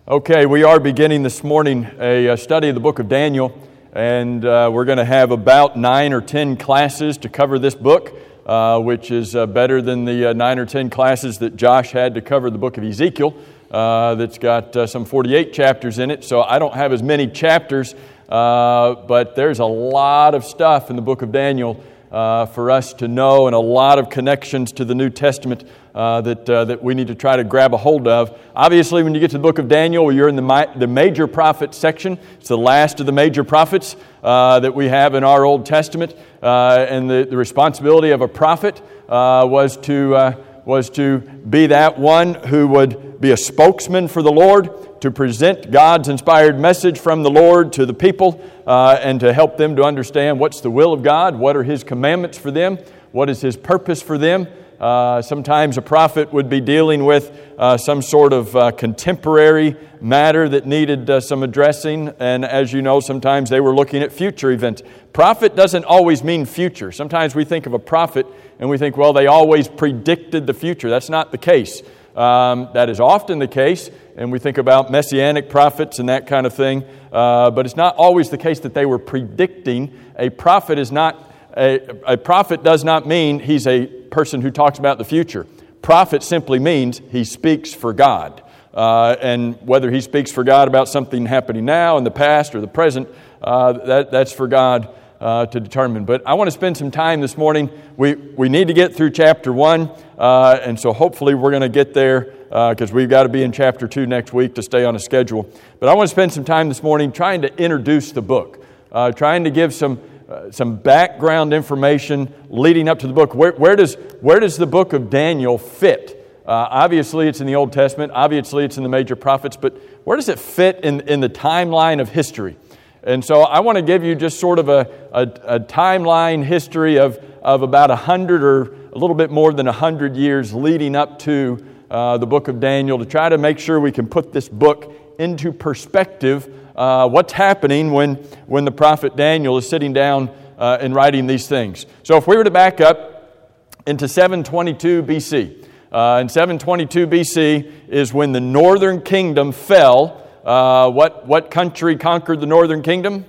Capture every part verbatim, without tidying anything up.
Okay, we are beginning this morning a, a study of the book of Daniel, and uh, we're going to have about nine or ten classes to cover this book, uh, which is uh, better than the uh, nine or ten classes that Josh had to cover the book of Ezekiel. Uh, that's got uh, some forty-eight chapters in it, so I don't have as many chapters, uh, but there's a lot of stuff in the book of Daniel uh, for us to know, and a lot of connections to the New Testament Uh, that uh, that we need to try to grab a hold of. Obviously, when you get to the book of Daniel, you're in the mi- the major prophet section. It's the last of the major prophets uh, that we have in our Old Testament, uh, and the, the responsibility of a prophet uh, was to uh, was to be that one who would be a spokesman for the Lord, to present God's inspired message from the Lord to the people, uh, and to help them to understand what's the will of God, what are His commandments for them, what is His purpose for them. Uh, sometimes a prophet would be dealing with uh, some sort of uh, contemporary matter that needed uh, some addressing, and as you know, sometimes they were looking at future events. Prophet doesn't always mean future. Sometimes we think of a prophet and we think, well, they always predicted the future. That's not the case. Um, that is often the case, and we think about messianic prophets and that kind of thing, uh, but it's not always the case that they were predicting. A prophet is not A, a prophet does not mean he's a person who talks about the future. Prophet simply means he speaks for God. Uh, and whether he speaks for God about something happening now in the past or the present, uh, that, that's for God uh, to determine. But I want to spend some time this morning. We, we need to get through chapter one, uh, and so hopefully we're going to get there because uh, we've got to be in chapter two next week to stay on a schedule. But I want to spend some time this morning trying to introduce the book, uh, trying to give some Uh, some background information leading up to the book. Where, where does where does the book of Daniel fit? Uh, obviously, it's in the Old Testament. Obviously, it's in the major prophets. But where does it fit in, in the timeline of history? And so I want to give you just sort of a, a, a timeline history of, of about a hundred or a little bit more than a hundred years leading up to uh, the book of Daniel to try to make sure we can put this book into perspective. Uh, what's happening when, when the prophet Daniel is sitting down uh, and writing these things. So if we were to back up into seven twenty-two B C, uh, in seven twenty-two B C is when the northern kingdom fell. Uh, what, what country conquered the northern kingdom?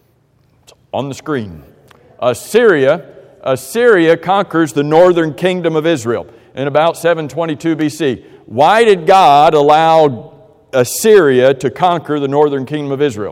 It's on the screen. Assyria. Assyria conquers the northern kingdom of Israel in about seven twenty-two B C. Why did God allow Assyria to conquer the northern kingdom of Israel?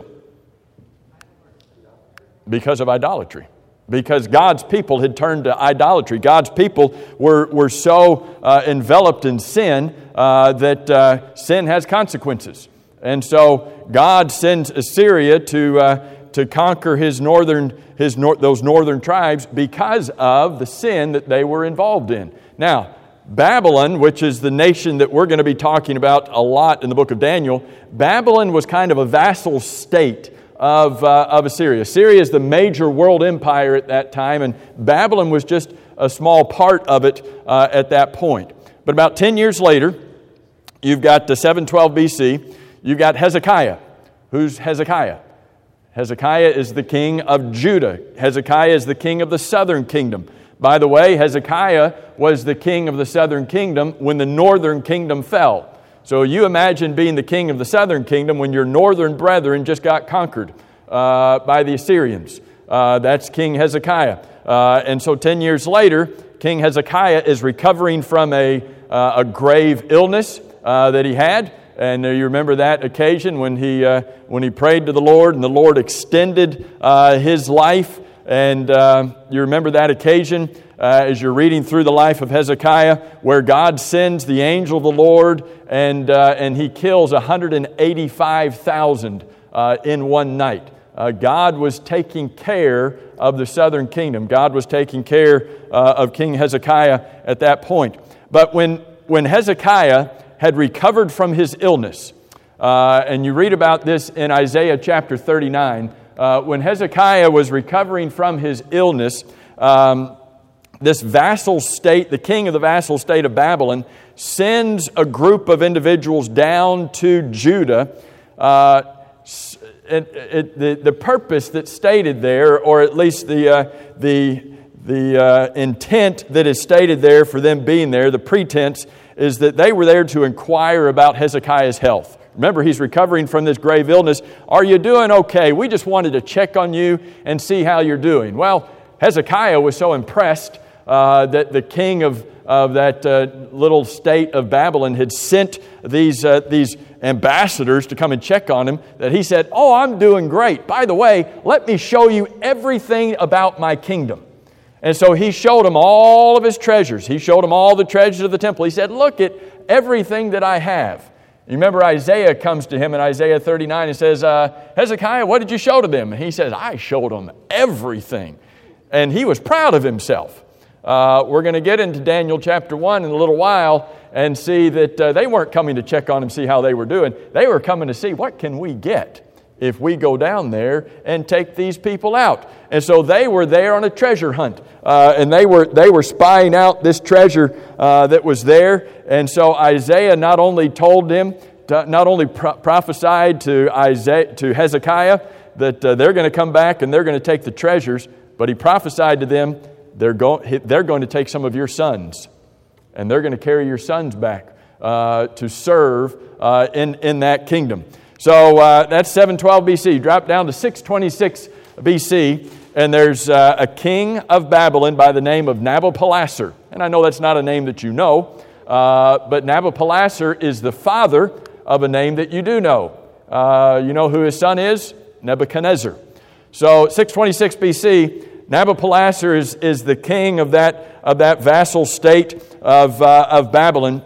Because of idolatry. Because God's people had turned to idolatry. God's people were, were so uh, enveloped in sin uh, that uh, sin has consequences. And so God sends Assyria to uh, to conquer his northern his nor- those northern tribes because of the sin that they were involved in. Now, Babylon, which is the nation that we're going to be talking about a lot in the book of Daniel, Babylon was kind of a vassal state of, uh, of Assyria. Assyria is the major world empire at that time, and Babylon was just a small part of it uh, at that point. But about ten years later, you've got the seven twelve B C, you've got Hezekiah. Who's Hezekiah? Hezekiah is the king of Judah. Hezekiah is the king of the southern kingdom. By the way, Hezekiah was the king of the southern kingdom when the northern kingdom fell. So you imagine being the king of the southern kingdom when your northern brethren just got conquered uh, by the Assyrians. Uh, that's King Hezekiah. Uh, and so ten years later, King Hezekiah is recovering from a, uh, a grave illness uh, that he had. And uh, you remember that occasion when he, uh, when he prayed to the Lord and the Lord extended uh, his life. And uh, you remember that occasion uh, as you're reading through the life of Hezekiah, where God sends the angel of the Lord and uh, and he kills one hundred eighty-five thousand uh, in one night. Uh, God was taking care of the southern kingdom. God was taking care uh, of King Hezekiah at that point. But when when Hezekiah had recovered from his illness, uh, and you read about this in Isaiah chapter thirty-nine. Uh, when Hezekiah was recovering from his illness, um, this vassal state, the king of the vassal state of Babylon, sends a group of individuals down to Judah. Uh, it, it, the, the purpose that's stated there, or at least the, uh, the, the uh, intent that is stated there for them being there, the pretense, is that they were there to inquire about Hezekiah's health. Remember, he's recovering from this grave illness. Are you doing okay? We just wanted to check on you and see how you're doing. Well, Hezekiah was so impressed uh, that the king of, of that uh, little state of Babylon had sent these, uh, these ambassadors to come and check on him, that he said, oh, I'm doing great. By the way, let me show you everything about my kingdom. And so he showed him all of his treasures. He showed him all the treasures of the temple. He said, look at everything that I have. You remember Isaiah comes to him in Isaiah thirty-nine and says, uh, Hezekiah, what did you show to them? And he says, I showed them everything. And he was proud of himself. Uh, we're going to get into Daniel chapter one in a little while and see that uh, they weren't coming to check on him, see how they were doing. They were coming to see, what can we get if we go down there and take these people out? And so they were there on a treasure hunt. Uh, and they were they were spying out this treasure uh, that was there. And so Isaiah not only told them, to, not only pro- prophesied to Isaiah, to Hezekiah that uh, they're going to come back and they're going to take the treasures, but he prophesied to them, they're, go- they're going to take some of your sons. And they're going to carry your sons back uh, to serve uh, in, in that kingdom. So uh, that's seven twelve B C. Drop down to six twenty-six B C, and there's uh, a king of Babylon by the name of Nabopolassar. And I know that's not a name that you know, uh, but Nabopolassar is the father of a name that you do know. Uh, you know who his son is? Nebuchadnezzar. So six twenty-six B C, Nabopolassar is, is the king of that, of that vassal state of, uh, of Babylon,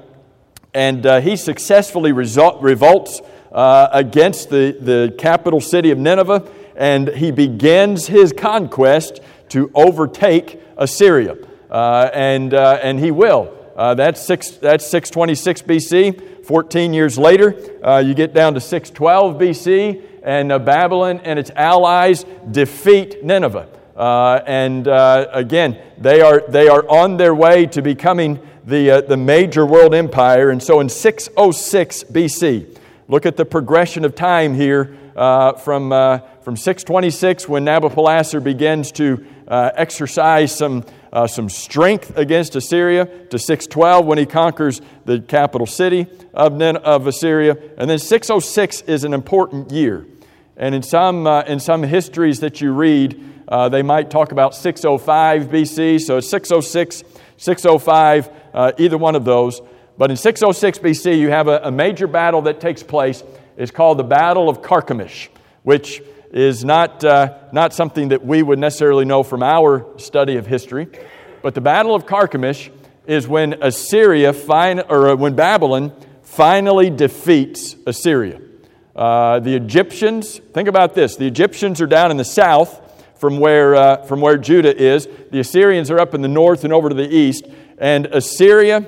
and uh, he successfully result, revolts Uh, against the, the capital city of Nineveh, and he begins his conquest to overtake Assyria. Uh, and uh, and he will. Uh, that's six. That's six twenty-six B C. Fourteen years later, uh, you get down to six twelve B C, and uh, Babylon and its allies defeat Nineveh. Uh, and uh, again, they are they are on their way to becoming the uh, the major world empire. And so in six oh six B C. Look at the progression of time here uh, from uh, from six twenty-six, when Nabopolassar begins to uh, exercise some uh, some strength against Assyria, to six twelve when he conquers the capital city of of Assyria, and then six oh six is an important year. And in some uh, in some histories that you read, uh, they might talk about six oh five B C. So six oh six, six oh five, uh, either one of those. But in six oh six B C, you have a, a major battle that takes place. It's called the Battle of Carchemish, which is not uh, not something that we would necessarily know from our study of history. But the Battle of Carchemish is when Assyria, fin- or when Babylon finally defeats Assyria. Uh, the Egyptians, think about this, the Egyptians are down in the south from where, uh, from where Judah is. The Assyrians are up in the north and over to the east. And Assyria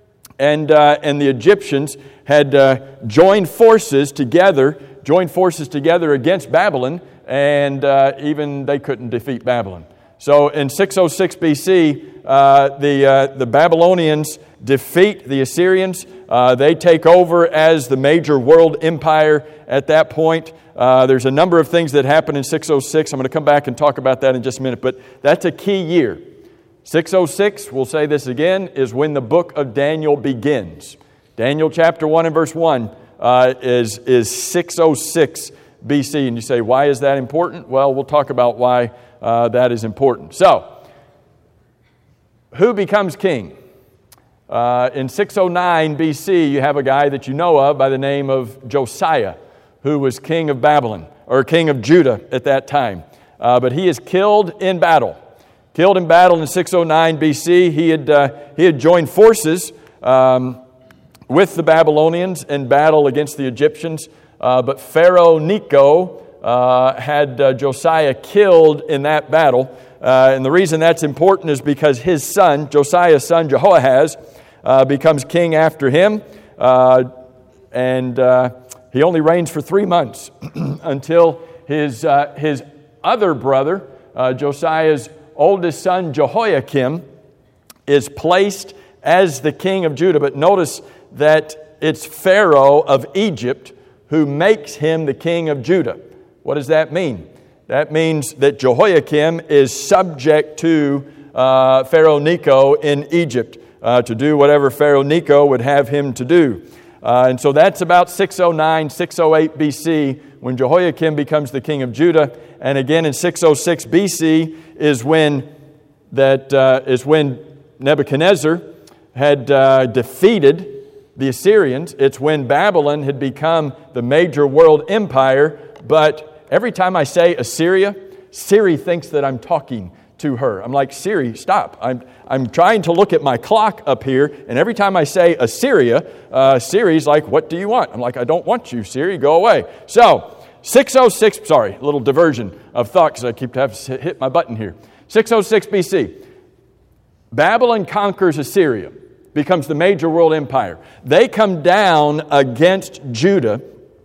And uh, and the Egyptians had uh, joined forces together, joined forces together against Babylon, and uh, even they couldn't defeat Babylon. So in six oh six B C, uh, the uh, the Babylonians defeat the Assyrians. Uh, they take over as the major world empire at that point. Uh, there's a number of things that happen in six oh six. I'm going to come back and talk about that in just a minute, but that's a key year. six oh six, we'll say this again, is when the book of Daniel begins. Daniel chapter one and verse one uh, is, is six oh six B C. And you say, why is that important? Well, we'll talk about why uh, that is important. So, who becomes king? Uh, in six oh nine B C, you have a guy that you know of by the name of Josiah, who was king of Babylon, or king of Judah at that time. Uh, but he is killed in battle. Killed in battle in six oh nine B C. He had uh, he had joined forces um, with the Babylonians in battle against the Egyptians. Uh, but Pharaoh Necho uh, had uh, Josiah killed in that battle. Uh, and the reason that's important is because his son, Josiah's son, Jehoahaz, uh, becomes king after him. Uh, and uh, he only reigns for three months until his, uh, his other brother, uh, Josiah's oldest son, Jehoiakim, is placed as the king of Judah. But notice that it's Pharaoh of Egypt who makes him the king of Judah. What does that mean? That means that Jehoiakim is subject to uh, Pharaoh Necho in Egypt uh, to do whatever Pharaoh Necho would have him to do. Uh, and so that's about six oh nine, six oh eight B C when Jehoiakim becomes the king of Judah. And again in six oh six B C is when that uh, is when Nebuchadnezzar had uh, defeated the Assyrians. It's when Babylon had become the major world empire. But every time I say Assyria, Siri thinks that I'm talking to her. I'm like, Siri, stop. I'm I'm trying to look at my clock up here, and every time I say Assyria, uh, Siri's like, what do you want? I'm like, I don't want you, Siri, go away. So, six oh six, sorry, a little diversion of thought because I keep having to hit my button here. six oh six B C, Babylon conquers Assyria, becomes the major world empire. They come down against Judah.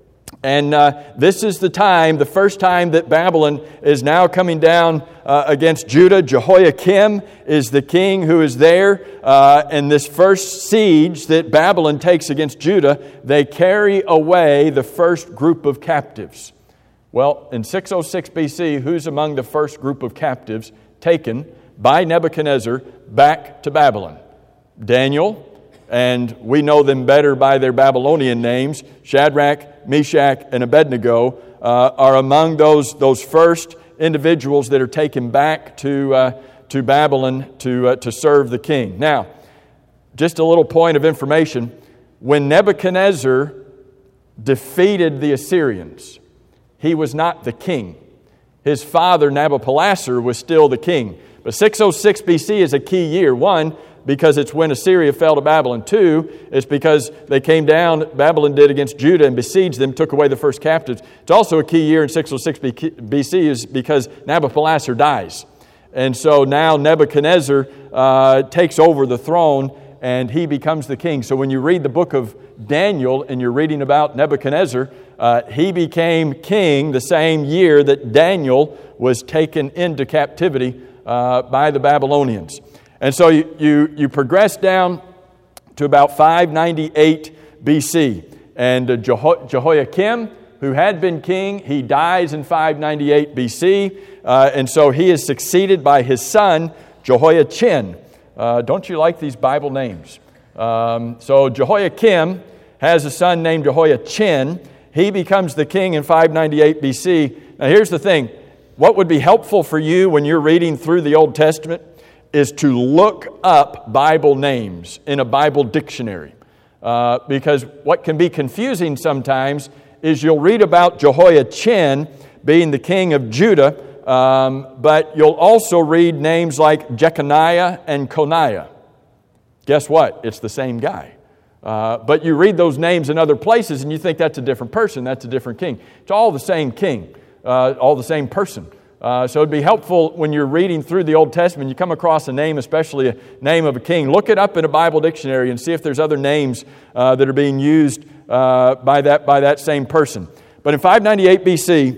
And uh, this is the time, the first time that Babylon is now coming down uh, against Judah. Jehoiakim is the king who is there. Uh, and this first siege that Babylon takes against Judah, they carry away the first group of captives. Well, in six oh six B C, who's among the first group of captives taken by Nebuchadnezzar back to Babylon? Daniel. And we know them better by their Babylonian names. Shadrach, Meshach, and Abednego uh, are among those, those first individuals that are taken back to, uh, to Babylon to, uh, to serve the king. Now, just a little point of information. When Nebuchadnezzar defeated the Assyrians, he was not the king. His father, Nabopolassar, was still the king. But six oh six B C is a key year. One, because it's when Assyria fell to Babylon. Two, it's because they came down, Babylon did against Judah and besieged them, took away the first captives. It's also a key year in six oh six B C is because Nabopolassar dies. And so now Nebuchadnezzar uh, takes over the throne and he becomes the king. So when you read the book of Daniel and you're reading about Nebuchadnezzar, uh, he became king the same year that Daniel was taken into captivity uh, by the Babylonians. And so you, you, you progress down to about five ninety-eight B C. And uh, Jeho- Jehoiakim, who had been king, he dies in five ninety-eight B C. Uh, and so he is succeeded by his son, Jehoiachin. Uh, don't you like these Bible names? Um, so Jehoiakim has a son named Jehoiachin. He becomes the king in five ninety-eight B C. Now here's the thing. What would be helpful for you when you're reading through the Old Testament is to look up Bible names in a Bible dictionary. Uh, because what can be confusing sometimes is you'll read about Jehoiachin being the king of Judah, um, but you'll also read names like Jeconiah and Coniah. Guess what? It's the same guy. Uh, but you read those names in other places and you think that's a different person, that's a different king. It's all the same king, uh, all the same person. Uh, so it'd be helpful when you're reading through the Old Testament, you come across a name, especially a name of a king, look it up in a Bible dictionary and see if there's other names uh, that are being used uh, by that by that same person. But in five ninety-eight B C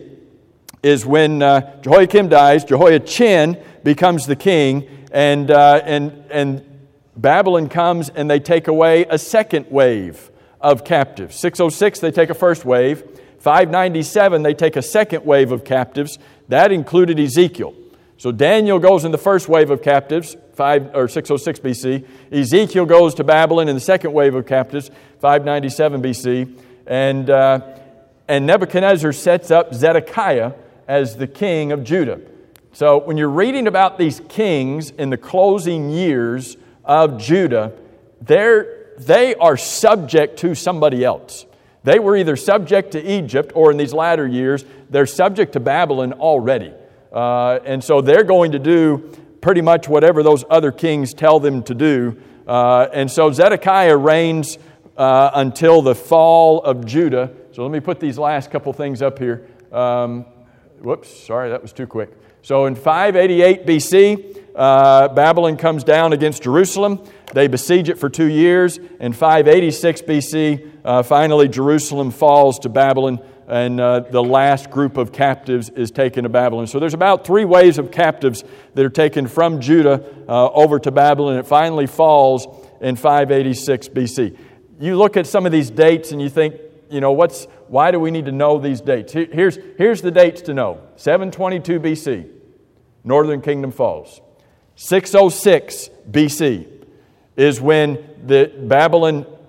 is when uh, Jehoiakim dies, Jehoiachin becomes the king, and uh, and and Babylon comes and they take away a second wave of captives. six oh six they take a first wave. five ninety-seven they take a second wave of captives. That included Ezekiel. So Daniel goes in the first wave of captives, five or six oh six B C. Ezekiel goes to Babylon in the second wave of captives, five ninety-seven B C. And uh, and Nebuchadnezzar sets up Zedekiah as the king of Judah. So when you're reading about these kings in the closing years of Judah, they're, they are subject to somebody else. They were either subject to Egypt or in these latter years, they're subject to Babylon already. Uh, and so they're going to do pretty much whatever those other kings tell them to do. Uh, and so Zedekiah reigns uh, until the fall of Judah. So let me put these last couple things up here. Um, whoops, sorry, that was too quick. So in five eighty-eight B C, uh, Babylon comes down against Jerusalem. They besiege it for two years. In five eighty-six B C, uh, finally Jerusalem falls to Babylon, and uh, the last group of captives is taken to Babylon. So there's about three waves of captives that are taken from Judah uh, over to Babylon. It finally falls in five eighty-six B C. You look at some of these dates and you think, you know, what's why do we need to know these dates? Here's, here's the dates to know. seven twenty-two B C, Northern Kingdom falls. six oh six B C is when the Babylon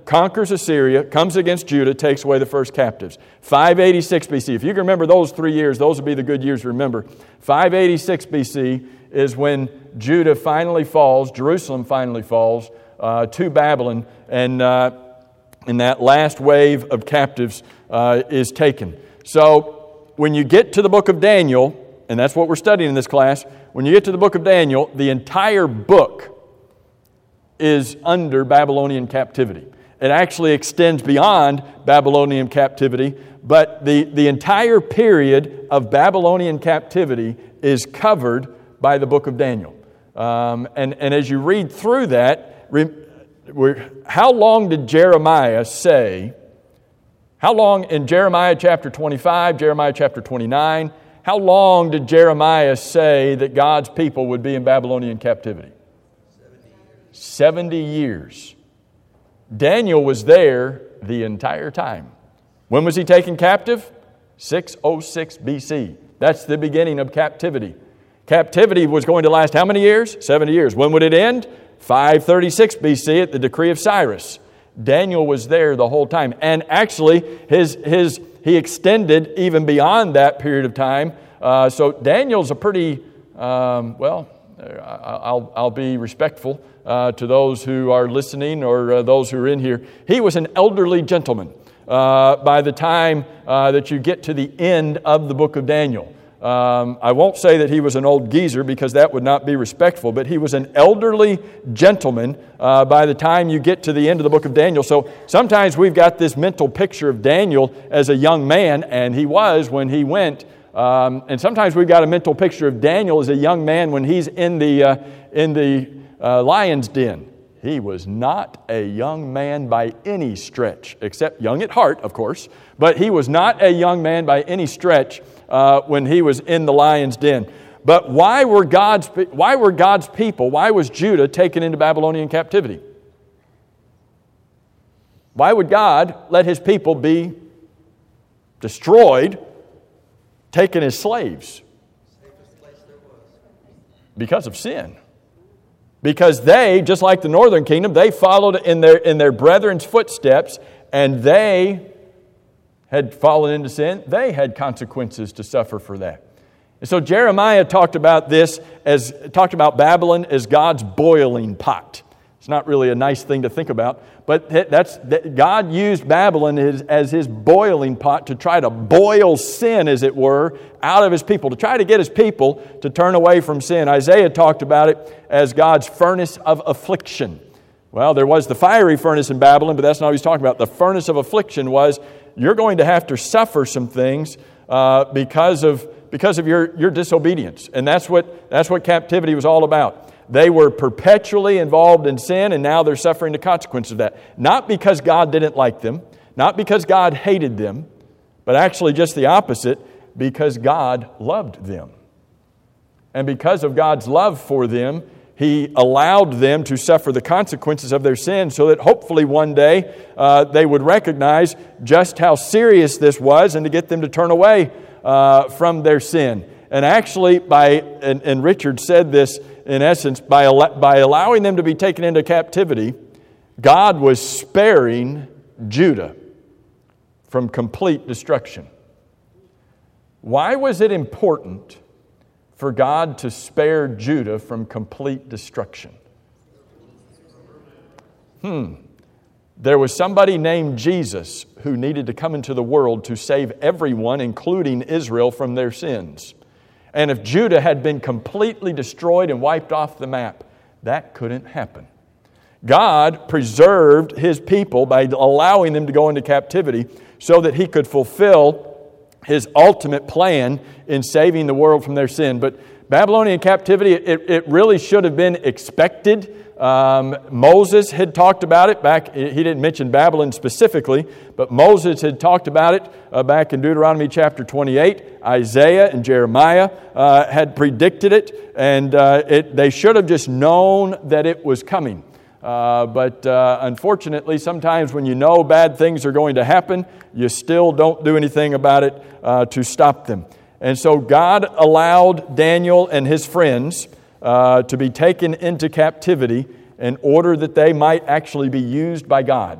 conquers Assyria, comes against Judah, takes away the first captives. five eighty-six B C. If you can remember those three years, those would be the good years to remember. five eighty-six B C is when Judah finally falls, Jerusalem finally falls uh, to Babylon, and, uh, and that last wave of captives uh, is taken. So when you get to the book of Daniel, and that's what we're studying in this class, when you get to the book of Daniel, the entire book is under Babylonian captivity. It actually extends beyond Babylonian captivity, but the, the entire period of Babylonian captivity is covered by the book of Daniel. Um, and, and as you read through that, re, how long did Jeremiah say, how long in Jeremiah chapter twenty-five, Jeremiah chapter twenty-nine, how long did Jeremiah say that God's people would be in Babylonian captivity? seventy years. Daniel was there the entire time. When was he taken captive? six oh six B C. That's the beginning of captivity. Captivity was going to last how many years? seventy years. When would it end? five thirty-six B C at the decree of Cyrus. Daniel was there the whole time. And actually, his his he extended even beyond that period of time. Uh, so Daniel's a pretty, um, well, I'll, I'll be respectful uh, to those who are listening or uh, those who are in here. He was an elderly gentleman uh, by the time uh, that you get to the end of the book of Daniel. Um, I won't say that he was an old geezer because that would not be respectful, but he was an elderly gentleman uh, by the time you get to the end of the book of Daniel. So sometimes we've got this mental picture of Daniel as a young man, and he was when he went. Um, and sometimes we've got a mental picture of Daniel as a young man when he's in the uh, in the uh, lion's den. He was not a young man by any stretch, except young at heart, of course. But he was not a young man by any stretch uh, when he was in the lion's den. But why were God's why were God's people? Why was Judah taken into Babylonian captivity? Why would God let His people be destroyed, taken as slaves? Because of sin. Because they, just like the northern kingdom, they followed in their in their brethren's footsteps, and they had fallen into sin. They had consequences to suffer for that. And so Jeremiah talked about this as talked about Babylon as God's boiling pot. It's not really a nice thing to think about, but that's that God used Babylon as, as His boiling pot to try to boil sin, as it were, out of His people, to try to get His people to turn away from sin. Isaiah talked about it as God's furnace of affliction. Well, there was the fiery furnace in Babylon, but that's not what he's talking about. The furnace of affliction was you're going to have to suffer some things uh, because of because of your, your disobedience, and that's what that's what captivity was all about. They were perpetually involved in sin, and now they're suffering the consequences of that. Not because God didn't like them, not because God hated them, but actually just the opposite, because God loved them. And because of God's love for them, He allowed them to suffer the consequences of their sin so that hopefully one day uh, they would recognize just how serious this was and to get them to turn away uh, from their sin. And actually, by and, and Richard said this, in essence, by, by allowing them to be taken into captivity, God was sparing Judah from complete destruction. Why was it important for God to spare Judah from complete destruction? Hmm. There was somebody named Jesus who needed to come into the world to save everyone, including Israel, from their sins. And if Judah had been completely destroyed and wiped off the map, that couldn't happen. God preserved His people by allowing them to go into captivity so that He could fulfill His ultimate plan in saving the world from their sin. But Babylonian captivity, it, it really should have been expected. Um, Moses had talked about it back, he didn't mention Babylon specifically, but Moses had talked about it uh, back in Deuteronomy chapter twenty-eight. Isaiah and Jeremiah uh, had predicted it, and uh, it, they should have just known that it was coming. Uh, but uh, unfortunately, sometimes when you know bad things are going to happen, you still don't do anything about it uh, to stop them. And so God allowed Daniel and his friends uh, to be taken into captivity in order that they might actually be used by God.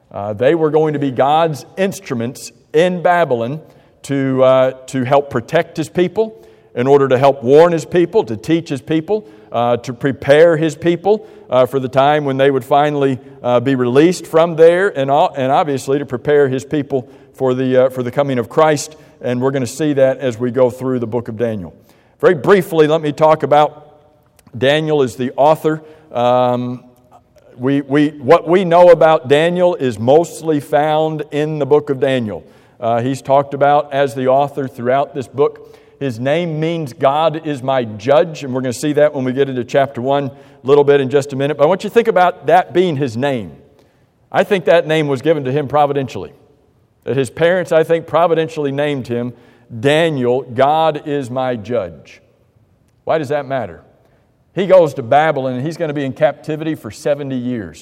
Uh, they were going to be God's instruments in Babylon to, uh, to help protect His people, in order to help warn His people, to teach His people, uh, to prepare His people uh, for the time when they would finally uh, be released from there, and, all, and obviously to prepare His people for the, uh, for the coming of Christ. And we're going to see that as we go through the book of Daniel. Very briefly, let me talk about Daniel as the author. Um, we, we, what we know about Daniel is mostly found in the book of Daniel. Uh, he's talked about as the author throughout this book. His name means God is my judge, and we're going to see that when we get into chapter one a little bit in just a minute. But I want you to think about that being his name. I think that name was given to him providentially. That his parents, I think, providentially named him Daniel, God is my judge. Why does that matter? He goes to Babylon and he's going to be in captivity for seventy years.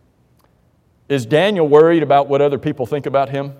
Is Daniel worried about what other people think about him?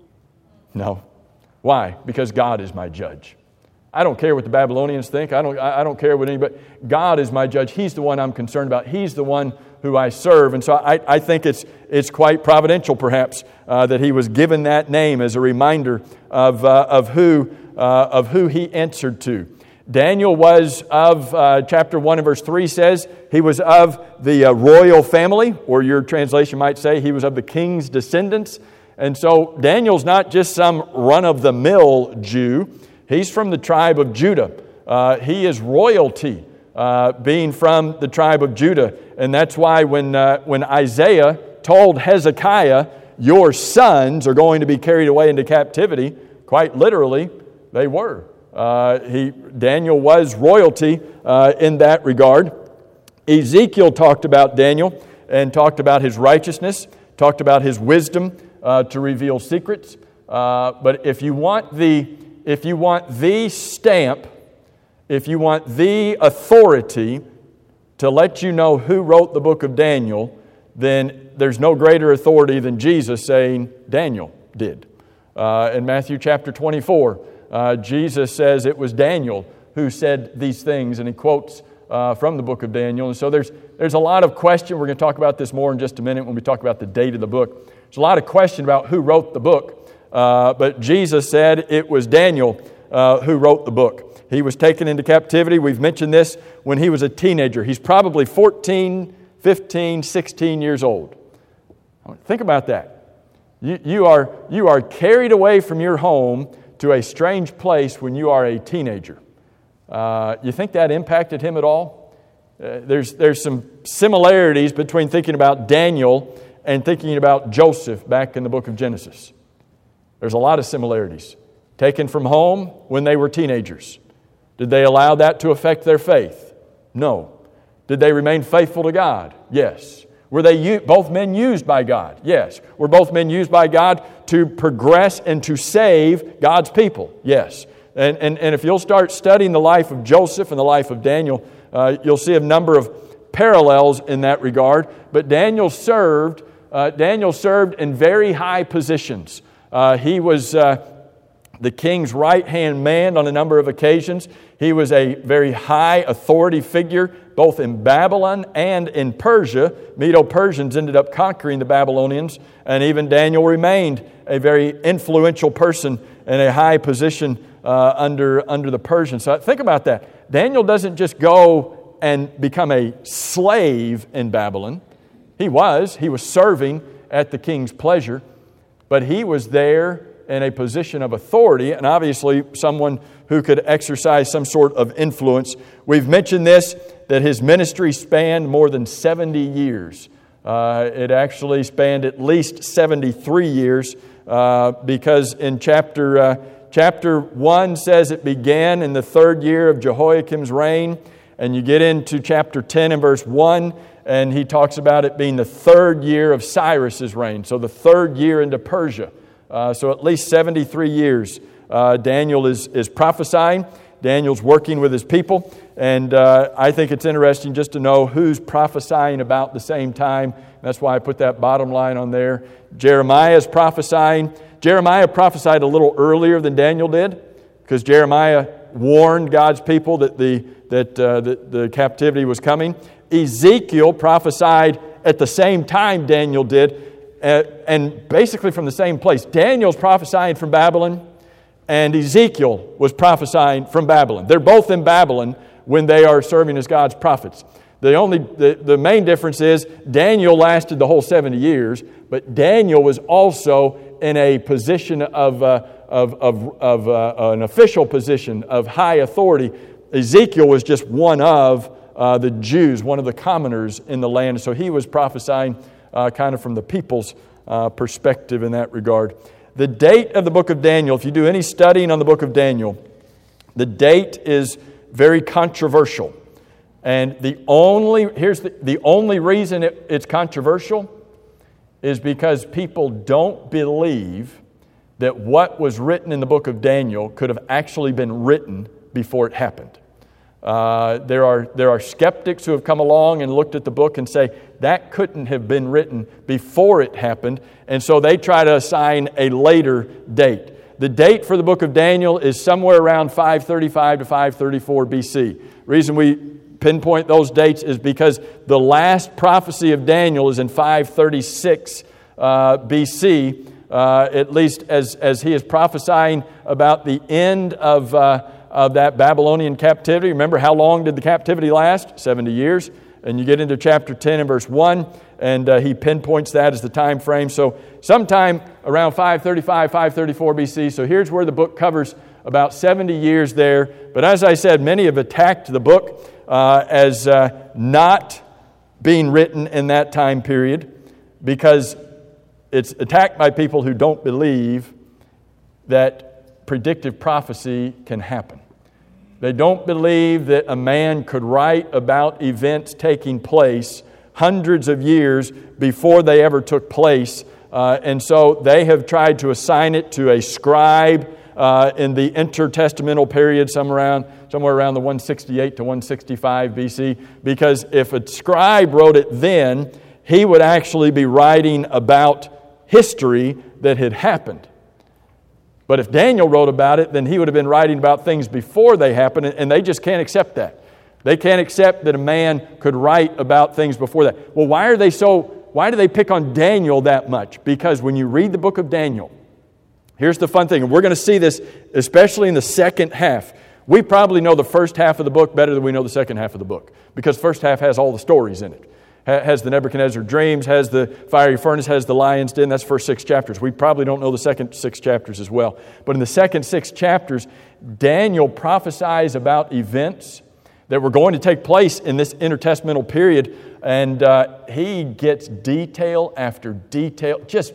No. Why? Because God is my judge. I don't care what the Babylonians think. I don't, I don't care what anybody... God is my judge. He's the one I'm concerned about. He's the one who I serve. And so I, I think it's, it's quite providential, perhaps, uh, that he was given that name as a reminder of, uh, of, who, uh, of who he answered to. Daniel was of, uh, chapter one and verse three says, he was of the uh, royal family, or your translation might say he was of the king's descendants. And so Daniel's not just some run-of-the-mill Jew. He's from the tribe of Judah. Uh, he is royalty, uh, being from the tribe of Judah. And that's why when, uh, when Isaiah told Hezekiah, your sons are going to be carried away into captivity, quite literally, they were. Uh, he, Daniel was royalty uh, in that regard. Ezekiel talked about Daniel and talked about his righteousness, talked about his wisdom uh, to reveal secrets. Uh, but if you want the if you want the stamp, if you want the authority to let you know who wrote the book of Daniel, then there's no greater authority than Jesus saying Daniel did. Uh, in Matthew chapter twenty-four, uh, Jesus says it was Daniel who said these things, and he quotes uh, from the book of Daniel. And so there's there's a lot of question. We're going to talk about this more in just a minute when we talk about the date of the book. There's a lot of question about who wrote the book. Uh, but Jesus said it was Daniel uh, who wrote the book. He was taken into captivity. We've mentioned this when he was a teenager. He's probably fourteen, fifteen, sixteen years old. Think about that. You, you, are, you are carried away from your home to a strange place when you are a teenager. Uh, you think that impacted him at all? Uh, there's, there's some similarities between thinking about Daniel and thinking about Joseph back in the book of Genesis. There's a lot of similarities. Taken from home when they were teenagers. Did they allow that to affect their faith? No. Did they remain faithful to God? Yes. Were they u- both men used by God? Yes. Were both men used by God to progress and to save God's people? Yes. And, and, and if you'll start studying the life of Joseph and the life of Daniel, uh, you'll see a number of parallels in that regard. But Daniel served, uh, Daniel served in very high positions. Uh, he was uh, the king's right-hand man on a number of occasions. He was a very high authority figure, both in Babylon and in Persia. Medo-Persians ended up conquering the Babylonians, and even Daniel remained a very influential person in a high position uh, under, under the Persians. So think about that. Daniel doesn't just go and become a slave in Babylon. He was. He was serving at the king's pleasure. But he was there in a position of authority, and obviously someone who could exercise some sort of influence. We've mentioned this, that his ministry spanned more than seventy years. Uh, it actually spanned at least seventy-three years, uh, because in chapter, uh, chapter one says it began in the third year of Jehoiakim's reign, and you get into chapter ten and verse one, and he talks about it being the third year of Cyrus's reign, so the third year into Persia. Uh, so at least seventy-three years uh, Daniel is, is prophesying. Daniel's working with his people. And uh, I think it's interesting just to know who's prophesying about the same time. That's why I put that bottom line on there. Jeremiah is prophesying. Jeremiah prophesied a little earlier than Daniel did, because Jeremiah warned God's people that the, that, uh, that the captivity was coming. Ezekiel prophesied at the same time Daniel did. uh, and basically from the same place. Daniel's prophesying from Babylon, and Ezekiel was prophesying from Babylon. They're both in Babylon when they are serving as God's prophets. The only the, the main difference is Daniel lasted the whole seventy years, but Daniel was also in a position of, uh, of, of, of uh, an official position of high authority. Ezekiel was just one of uh, the Jews, one of the commoners in the land. So he was prophesying uh, kind of from the people's uh, perspective in that regard. The date of the book of Daniel, if you do any studying on the book of Daniel, the date is very controversial. And the only, here's the, the only reason it, it's controversial is because people don't believe that what was written in the book of Daniel could have actually been written before it happened. Uh, there are there are skeptics who have come along and looked at the book and say that couldn't have been written before it happened, and so they try to assign a later date. The date for the book of Daniel is somewhere around five thirty-five to five thirty-four B C. Reason we pinpoint those dates is because the last prophecy of Daniel is in five thirty-six uh, B C, uh, at least as, as he is prophesying about the end of, uh, of that Babylonian captivity. Remember, how long did the captivity last? seventy years. And you get into chapter ten and verse one, and uh, he pinpoints that as the time frame. So sometime around five thirty-five, five thirty-four B C. So here's where the book covers about seventy years there. But as I said, many have attacked the book Uh, as uh, not being written in that time period because it's attacked by people who don't believe that predictive prophecy can happen. They don't believe that a man could write about events taking place hundreds of years before they ever took place. Uh, and so they have tried to assign it to a scribe uh, in the intertestamental period, some around, somewhere around the one sixty-eight to one sixty-five B C, because if a scribe wrote it then, he would actually be writing about history that had happened. But if Daniel wrote about it, then he would have been writing about things before they happened, and they just can't accept that. They can't accept that a man could write about things before that. Well, why are they so, why do they pick on Daniel that much? Because when you read the book of Daniel, here's the fun thing, and we're going to see this especially in the second half. We probably know the first half of the book better than we know the second half of the book, because the first half has all the stories in it. Has the Nebuchadnezzar dreams, has the fiery furnace, has the lion's den. That's the first six chapters. We probably don't know the second six chapters as well. But in the second six chapters, Daniel prophesies about events that were going to take place in this intertestamental period. And uh, he gets detail after detail, just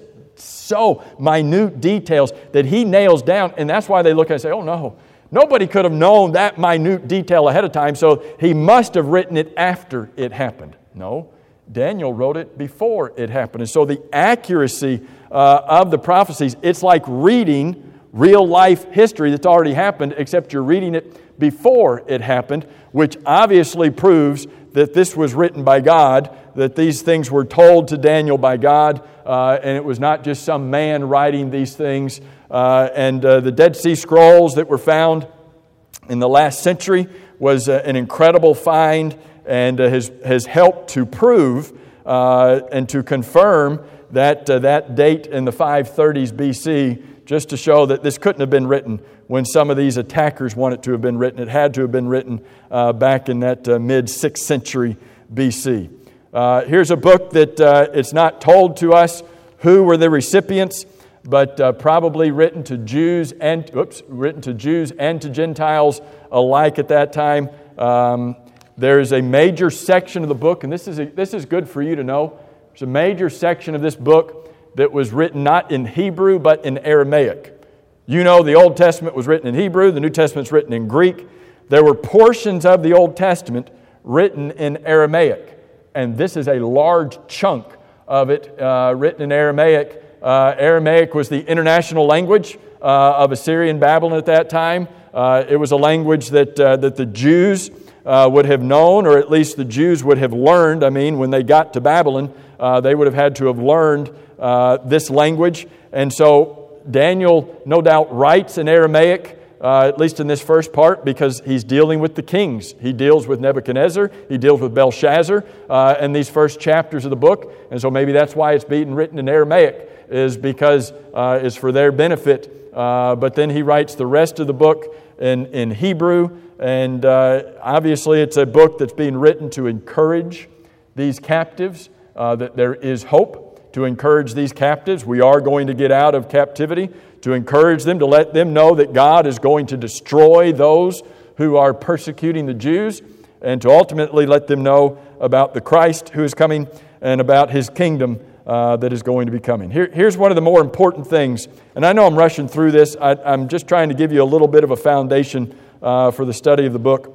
so minute details that he nails down. And that's why they look at it and say, oh no, nobody could have known that minute detail ahead of time, so he must have written it after it happened. No. Daniel wrote it before it happened. And so the accuracy uh, of the prophecies, it's like reading real life history that's already happened, except you're reading it before it happened, which obviously proves that this was written by God, that these things were told to Daniel by God, uh, and it was not just some man writing these things. Uh, and uh, the Dead Sea Scrolls that were found in the last century was uh, an incredible find, and uh, has, has helped to prove uh, and to confirm that uh, that date in the five thirties B C, just to show that this couldn't have been written when some of these attackers want it to have been written. It had to have been written uh, back in that uh, mid-sixth century B C. Uh, here's a book that uh, it's not told to us who were the recipients, but uh, probably written to Jews and oops, written to Jews and to Gentiles alike at that time. Um, There is a major section of the book, and this is a, this is good for you to know. There's a major section of this book that was written not in Hebrew, but in Aramaic. You know the Old Testament was written in Hebrew, the New Testament's written in Greek. There were portions of the Old Testament written in Aramaic, and this is a large chunk of it uh, written in Aramaic. Uh, Aramaic was the international language uh, of Assyrian Babylon at that time. Uh, it was a language that uh, that the Jews Uh, would have known, or at least the Jews would have learned. I mean, when they got to Babylon, uh, they would have had to have learned uh, this language. And so Daniel, no doubt, writes in Aramaic uh, at least in this first part, because he's dealing with the kings. He deals with Nebuchadnezzar, he deals with Belshazzar uh, in these first chapters of the book. And so maybe that's why it's being written in Aramaic, is because uh, it's for their benefit. Uh, but then he writes the rest of the book in, in Hebrew. And uh, obviously it's a book that's being written to encourage these captives, uh, that there is hope, to encourage these captives. We are going to get out of captivity, to encourage them, to let them know that God is going to destroy those who are persecuting the Jews, and to ultimately let them know about the Christ who is coming and about His kingdom uh, that is going to be coming. Here, here's one of the more important things, and I know I'm rushing through this. I, I'm just trying to give you a little bit of a foundation uh, for the study of the book.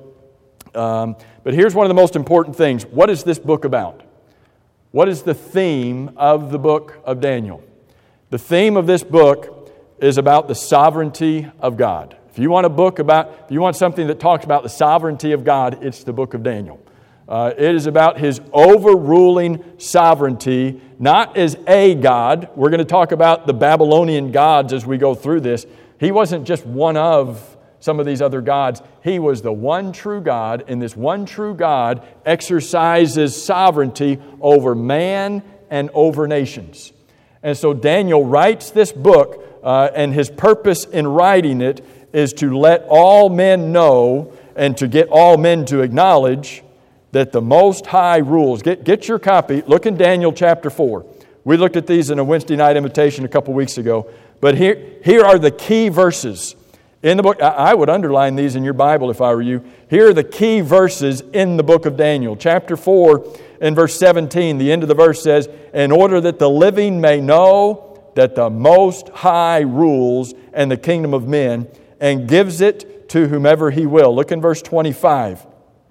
Um, but here's one of the most important things. What is this book about? What is the theme of the book of Daniel? The theme of this book is about the sovereignty of God. If you want a book about, if you want something that talks about the sovereignty of God, it's the book of Daniel. Uh, it is about His overruling sovereignty, not as a God. We're going to talk about the Babylonian gods as we go through this. He wasn't just one of some of these other gods. He was the one true God, and this one true God exercises sovereignty over man and over nations. And so Daniel writes this book, uh, and his purpose in writing it is to let all men know and to get all men to acknowledge that the Most High rules. Get, get your copy. Look in Daniel chapter four. We looked at these in a Wednesday night invitation a couple weeks ago. But here, here are the key verses in the book. I would underline these in your Bible if I were you. Here are the key verses in the book of Daniel. Chapter four and verse seventeen, the end of the verse says, "In order that the living may know that the Most High rules and the kingdom of men, and gives it to whomever He will." Look in verse twenty-five.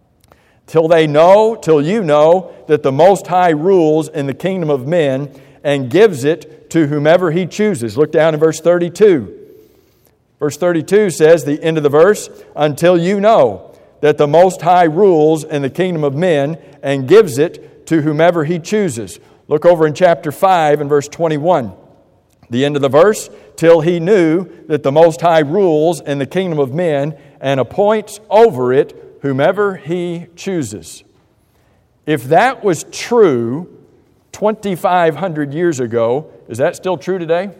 "Till they know, till you know, that the Most High rules in the kingdom of men, and gives it to whomever He chooses." Look down in verse thirty-two. Verse thirty-two says, the end of the verse, "Until you know that the Most High rules in the kingdom of men, and gives it to whomever He chooses." Look over in chapter five and verse twenty-one. The end of the verse, "Till he knew that the Most High rules in the kingdom of men, and appoints over it whomever He chooses." If that was true twenty-five hundred years ago, is that still true today?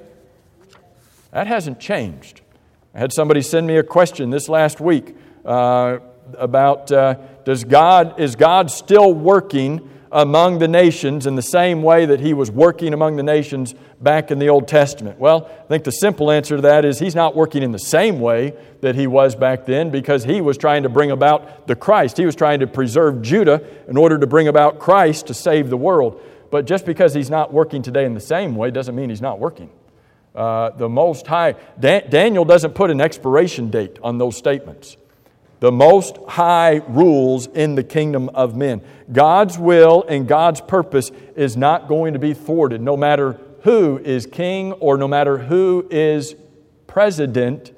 That hasn't changed. I had somebody send me a question this last week uh, about uh, does God is God still working among the nations in the same way that He was working among the nations back in the Old Testament? Well, I think the simple answer to that is He's not working in the same way that He was back then, because He was trying to bring about the Christ. He was trying to preserve Judah in order to bring about Christ to save the world. But just because He's not working today in the same way doesn't mean He's not working. Uh, the Most High, Dan- Daniel doesn't put an expiration date on those statements. The Most High rules in the kingdom of men. God's will and God's purpose is not going to be thwarted, no matter who is king or no matter who is president.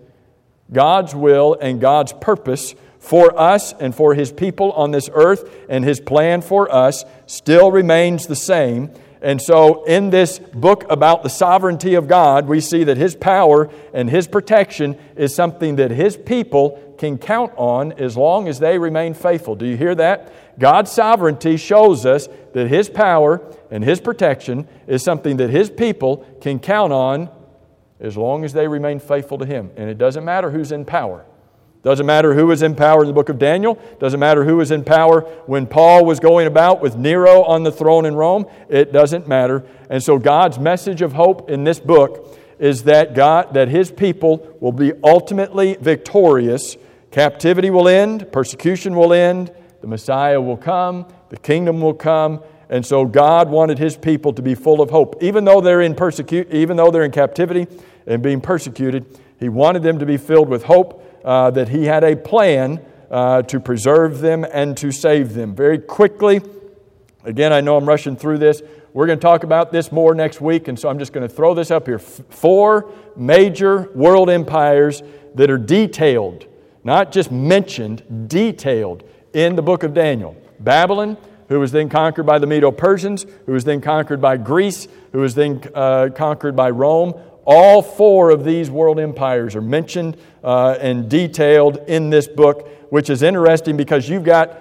God's will and God's purpose for us and for His people on this earth, and His plan for us, still remains the same. And so in this book about the sovereignty of God, we see that His power and His protection is something that His people can count on as long as they remain faithful. Do you hear that? God's sovereignty shows us that His power and His protection is something that His people can count on as long as they remain faithful to Him. And it doesn't matter who's in power. Doesn't matter who was in power in the book of Daniel. Doesn't matter who was in power when Paul was going about with Nero on the throne in Rome. It doesn't matter. And so God's message of hope in this book is that God, that His people will be ultimately victorious. Captivity will end. Persecution will end. The Messiah will come. The kingdom will come. And so God wanted His people to be full of hope. Even though they're in persecute, even though they're in captivity and being persecuted, He wanted them to be filled with hope. Uh, that He had a plan uh, to preserve them and to save them. Very quickly, again, I know I'm rushing through this. We're going to talk about this more next week, and so I'm just going to throw this up here. F- four major world empires that are detailed, not just mentioned, detailed in the book of Daniel. Babylon, who was then conquered by the Medo-Persians, who was then conquered by Greece, who was then uh, conquered by Rome. All four of these world empires are mentioned uh, and detailed in this book, which is interesting because you've got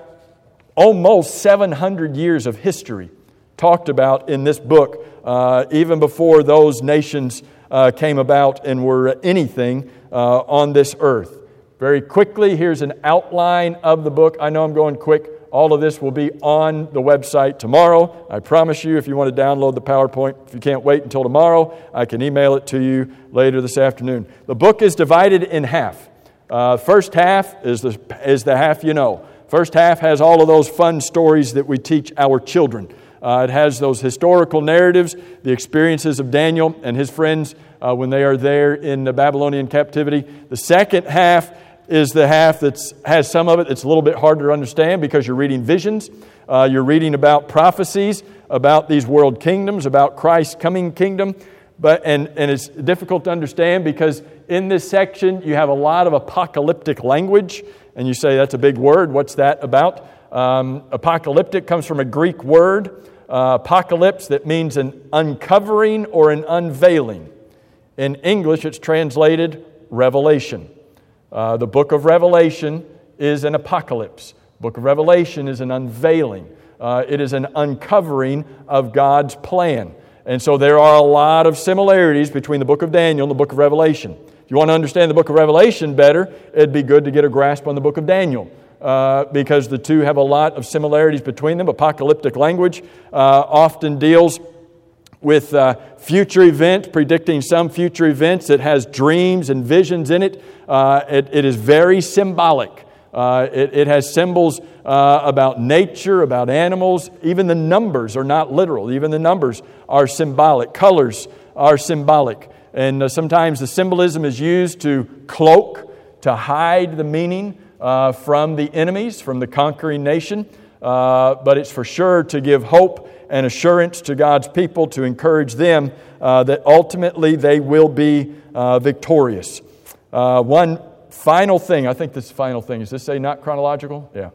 almost seven hundred years of history talked about in this book, uh, even before those nations uh, came about and were anything uh, on this earth. Very quickly, here's an outline of the book. I know I'm going quick. All of this will be on the website tomorrow. I promise you, if you want to download the PowerPoint, if you can't wait until tomorrow, I can email it to you later this afternoon. The book is divided in half. Uh, first half is the, is the half you know. First half has all of those fun stories that we teach our children. Uh, it has those historical narratives, the experiences of Daniel and his friends uh, when they are there in the Babylonian captivity. The second half is the half that has some of it that's a little bit harder to understand because you're reading visions, uh, you're reading about prophecies, about these world kingdoms, about Christ's coming kingdom. But and, and it's difficult to understand because in this section you have a lot of apocalyptic language. And you say, that's a big word. What's that about? Um, apocalyptic comes from a Greek word, uh, apocalypse, that means an uncovering or an unveiling. In English, it's translated revelation. Uh, the book of Revelation is an apocalypse. The book of Revelation is an unveiling. Uh, it is an uncovering of God's plan. And so there are a lot of similarities between the book of Daniel and the book of Revelation. If you want to understand the book of Revelation better, it'd be good to get a grasp on the book of Daniel uh, because the two have a lot of similarities between them. Apocalyptic language uh, often deals with uh, future events, predicting some future events that has dreams and visions in it. Uh, it, it is very symbolic. Uh, it, it has symbols uh, about nature, about animals. Even the numbers are not literal. Even the numbers are symbolic. Colors are symbolic. And uh, sometimes the symbolism is used to cloak, to hide the meaning uh, from the enemies, from the conquering nation. Uh, but it's for sure to give hope and assurance to God's people, to encourage them uh, that ultimately they will be uh, victorious. Uh, one final thing, I think this final thing, does this say not chronological? Yeah.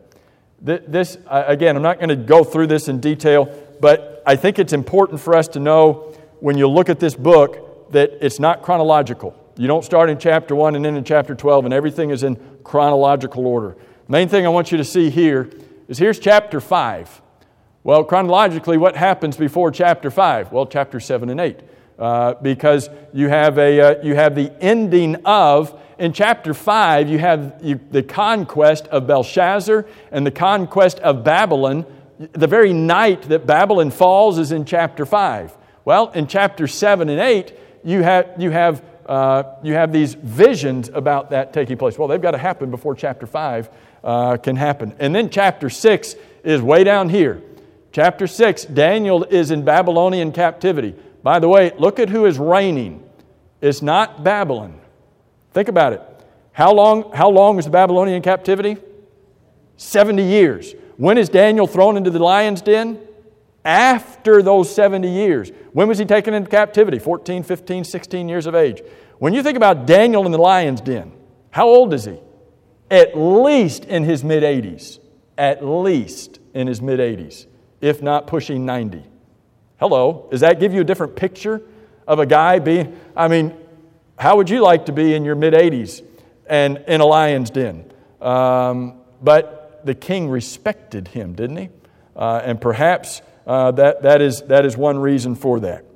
This, again, I'm not going to go through this in detail, but I think it's important for us to know when you look at this book that it's not chronological. You don't start in chapter one and end in chapter twelve, and everything is in chronological order. Main thing I want you to see here is here's chapter five. Well, chronologically, what happens before chapter five? Well, chapter seven and eight. Uh, because you have a uh, you have the ending of, in chapter five, you have you, the conquest of Belshazzar and the conquest of Babylon. The very night that Babylon falls is in chapter five. Well, in chapter seven and eight, you have you have uh, you have these visions about that taking place. Well, they've got to happen before chapter five uh, can happen. And then chapter six is way down here. Chapter six, Daniel is in Babylonian captivity. By the way, look at who is reigning. It's not Babylon. Think about it. How long, how long was the Babylonian captivity? seventy years. When is Daniel thrown into the lion's den? After those seventy years. When was he taken into captivity? fourteen, fifteen, sixteen years of age. When you think about Daniel in the lion's den, how old is he? At least in his mid-eighties. At least in his mid-eighties, if not pushing ninety. Hello, does that give you a different picture of a guy being, I mean, how would you like to be in your mid-eighties and in a lion's den? Um, but the king respected him, didn't he? Uh, and perhaps uh, that, that, is, that is one reason for that.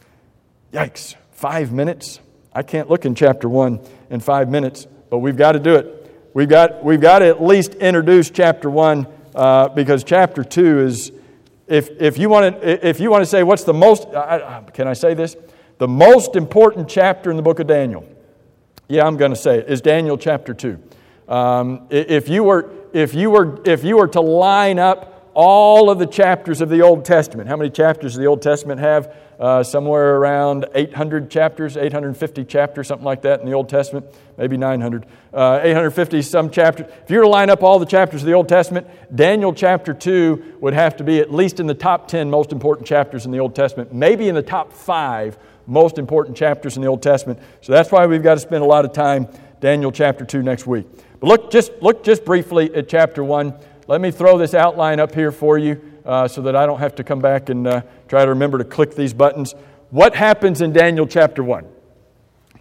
Yikes, five minutes? I can't look in chapter one in five minutes, but we've got to do it. We've got, we've got to at least introduce chapter one uh, because chapter two is, if, if, you want to, if you want to say what's the most, uh, can I say this? The most important chapter in the book of Daniel, yeah, I'm going to say it, is Daniel chapter two. Um, if you were, if you were, if you were to line up all of the chapters of the Old Testament, how many chapters does the Old Testament have? Uh, somewhere around eight hundred chapters, eight hundred fifty chapters, something like that in the Old Testament, maybe nine hundred, uh, eight hundred fifty some chapters. If you were to line up all the chapters of the Old Testament, Daniel chapter two would have to be at least in the top ten most important chapters in the Old Testament, maybe in the top five most important chapters in the Old Testament. So that's why we've got to spend a lot of time Daniel chapter two next week. But look just look just briefly at chapter one. Let me throw this outline up here for you uh, so that I don't have to come back and uh, try to remember to click these buttons. What happens in Daniel chapter one?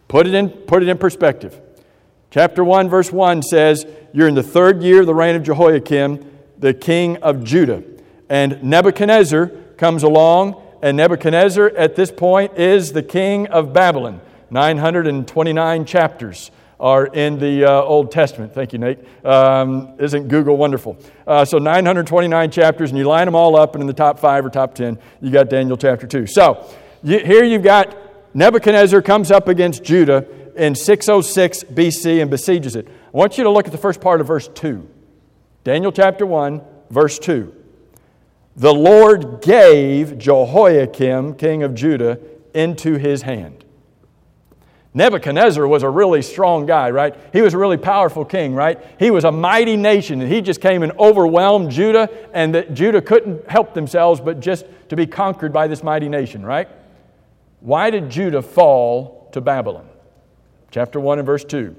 Put it in, put it in perspective. Chapter one, verse one says, you're in the third year of the reign of Jehoiakim, the king of Judah. And Nebuchadnezzar comes along, and Nebuchadnezzar at this point is the king of Babylon. nine hundred twenty-nine chapters are in the uh, Old Testament. Thank you, Nate. Um, isn't Google wonderful? Uh, so nine hundred twenty-nine chapters, and you line them all up, and in the top five or top ten, you got Daniel chapter two. So you, here you've got Nebuchadnezzar comes up against Judah in six oh six B C and besieges it. I want you to look at the first part of verse two. Daniel chapter one, verse two. The Lord gave Jehoiakim, king of Judah, into his hand. Nebuchadnezzar was a really strong guy, right? He was a really powerful king, right? He was a mighty nation, and he just came and overwhelmed Judah, and that Judah couldn't help themselves but just to be conquered by this mighty nation, right? Why did Judah fall to Babylon? Chapter one and verse two.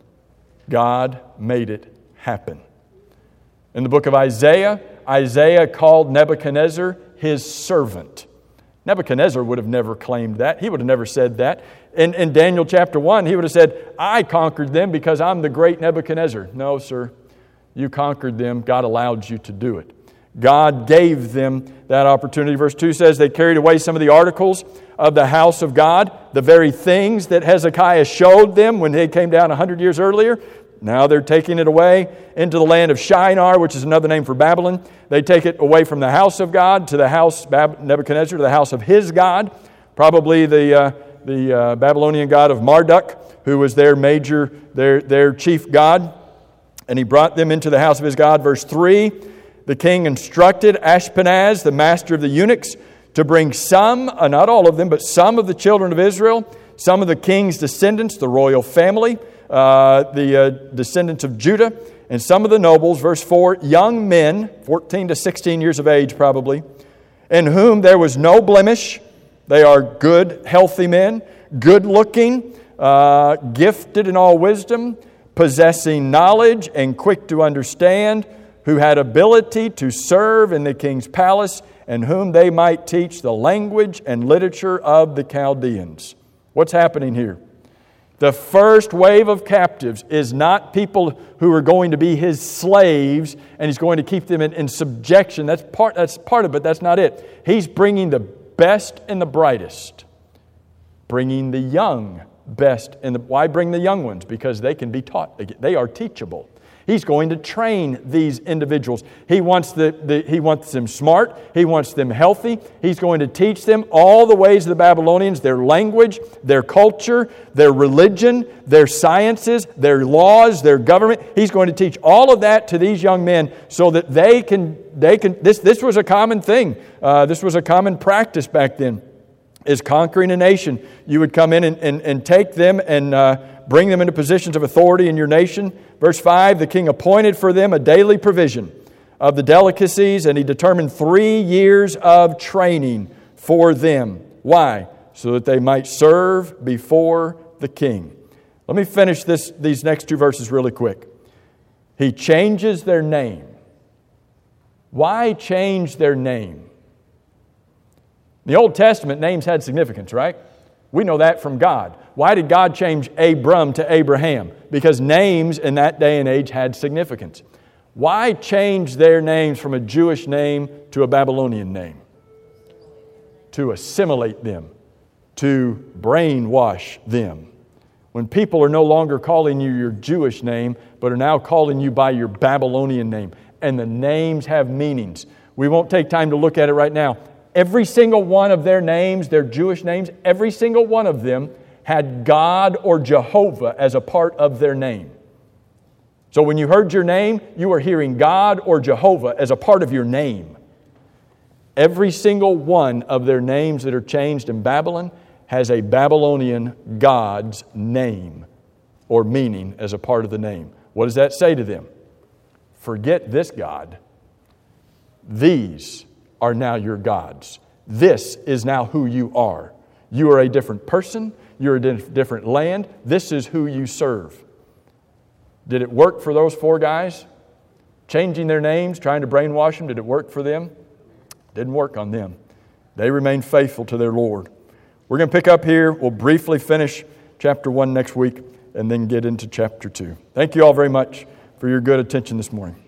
God made it happen. In the book of Isaiah, Isaiah called Nebuchadnezzar his servant. Nebuchadnezzar would have never claimed that. He would have never said that. In, in Daniel chapter one, he would have said, I conquered them because I'm the great Nebuchadnezzar. No, sir. You conquered them. God allowed you to do it. God gave them that opportunity. Verse two says they carried away some of the articles of the house of God, the very things that Hezekiah showed them when they came down one hundred years earlier. Now they're taking it away into the land of Shinar, which is another name for Babylon. They take it away from the house of God to the house, Nebuchadnezzar, to the house of his God, probably the uh, the uh, Babylonian god of Marduk, who was their major, their, their chief god. And he brought them into the house of his God. Verse three, the king instructed Ashpenaz, the master of the eunuchs, to bring some, uh, not all of them, but some of the children of Israel, some of the king's descendants, the royal family, uh, the uh, descendants of Judah, and some of the nobles, verse four, young men, fourteen to sixteen years of age probably, in whom there was no blemish. They are good, healthy men, good-looking, uh, gifted in all wisdom, possessing knowledge and quick to understand, who had ability to serve in the king's palace, and whom they might teach the language and literature of the Chaldeans. What's happening here? The first wave of captives is not people who are going to be his slaves, and he's going to keep them in, in subjection. That's part, that's part of it, but that's not it. He's bringing the best and the brightest. Bringing the young best. And the, why bring the young ones? Because they can be taught. They are teachable. He's going to train these individuals. He wants, the, the, he wants them smart. He wants them healthy. He's going to teach them all the ways of the Babylonians, their language, their culture, their religion, their sciences, their laws, their government. He's going to teach all of that to these young men so that they can, they can this, this was a common thing. Uh, this was a common practice back then, is conquering a nation. You would come in and, and, and take them and uh, bring them into positions of authority in your nation. Verse five, the king appointed for them a daily provision of the delicacies, and he determined three years of training for them. Why? So that they might serve before the king. Let me finish this, these next two verses really quick. He changes their name. Why change their name? In the Old Testament, names had significance, right? We know that from God. Why did God change Abram to Abraham? Because names in that day and age had significance. Why change their names from a Jewish name to a Babylonian name? To assimilate them, to brainwash them. When people are no longer calling you your Jewish name, but are now calling you by your Babylonian name. And the names have meanings. We won't take time to look at it right now. Every single one of their names, their Jewish names, every single one of them had God or Jehovah as a part of their name. So when you heard your name, you were hearing God or Jehovah as a part of your name. Every single one of their names that are changed in Babylon has a Babylonian God's name or meaning as a part of the name. What does that say to them? Forget this God. These are now your gods. This is now who you are. You are a different person. You're a different land. This is who you serve. Did it work for those four guys? Changing their names, trying to brainwash them, did it work for them? Didn't work on them. They remained faithful to their Lord. We're going to pick up here. We'll briefly finish chapter one next week, and then get into chapter two. Thank you all very much for your good attention this morning.